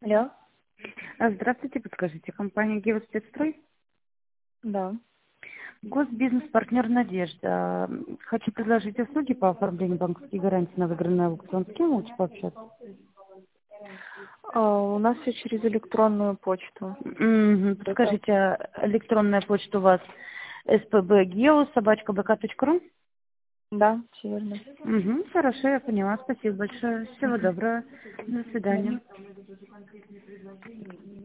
Алло, Здравствуйте, подскажите, компания «Геоспецстрой»? да. Госбизнес-партнер «Надежда». Хочу предложить услуги по оформлению банковских гарантий на выигранный аукцион. С кем лучше пообщаться? У нас все через электронную почту. Это, Подскажите, электронная почта у вас spbgeo@bk.ru? да, все верно. Хорошо, я поняла. Спасибо большое. Всего доброго. До Да. свидания.